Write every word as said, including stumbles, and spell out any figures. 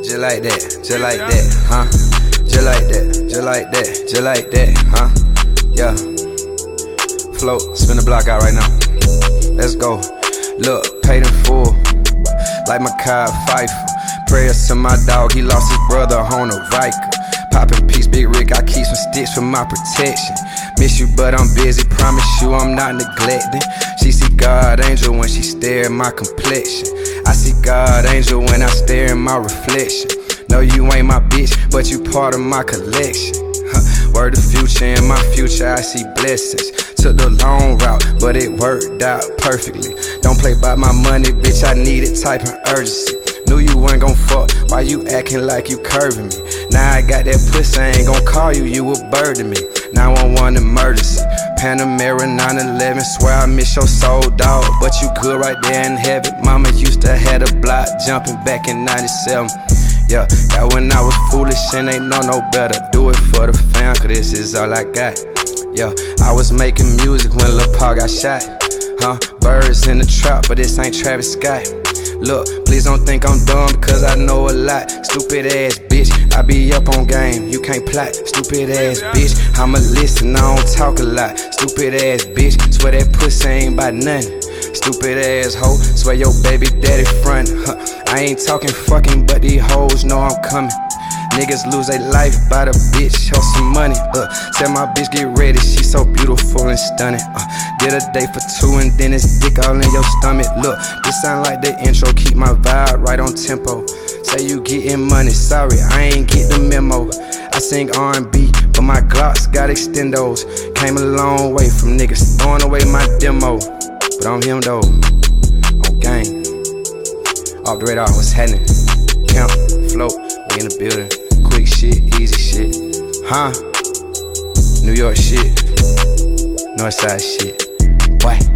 Just like that, just like that, huh? Just like that, just like that, just like that, huh? Yeah. Float, spin the block out right now. Let's go. Look, paid in full, like my Mekhi Phifer. Prayers to my dog, he lost his brother on a Viker. Poppin' peace, Big Rick, I keep some sticks for my protection. Miss you, but I'm busy, promise you I'm not neglecting. She see God angel when she stare at my complexion. I see God angel when I stare in my reflection. No, you ain't my bitch, but you part of my collection. Huh. Word of future, in my future I see blessings. Took the long route, but it worked out perfectly. Don't play by my money, bitch, I need it type of urgency. Knew you weren't gon' fuck, why you acting like you curving me? Now I got that pussy, I ain't gon' call you, you a bird to me. nine one one emergency, Panamera nine eleven, swear I miss your soul, dog. But you good right there in heaven. Mama used to have a block jumping back in ninety-seven. Yeah, that when I was foolish and ain't know no better. Do it for the fam, cause this is all I got. Yeah, I was making music when Lil Paul got shot. Huh, birds in the trap, but this ain't Travis Scott. Look, please don't think I'm dumb, cause I know a lot. Stupid ass bitch, I be up on game, you can't plot. Stupid ass bitch, I'ma listen, I don't talk a lot. Stupid ass bitch, swear that pussy ain't by nothing. Stupid ass hoe, swear your baby daddy front. Huh. I ain't talking fucking, but these hoes know I'm coming. Niggas lose their life by the bitch, or some money. Uh, tell my bitch get ready, she so beautiful and stunning. Uh, did a day for two and then it's dick all in your stomach. Look, this sound like the intro, keep my vibe right on tempo. Say you getting money, sorry, I ain't get the memo. I sing R and B, but my Glocks got extendos. Came a long way from niggas throwing away my demo. But I'm him though, on gang. Off the radar, what's happening? Camp, float, we in the building. Quick shit, easy shit, huh? New York shit, Northside shit, boy.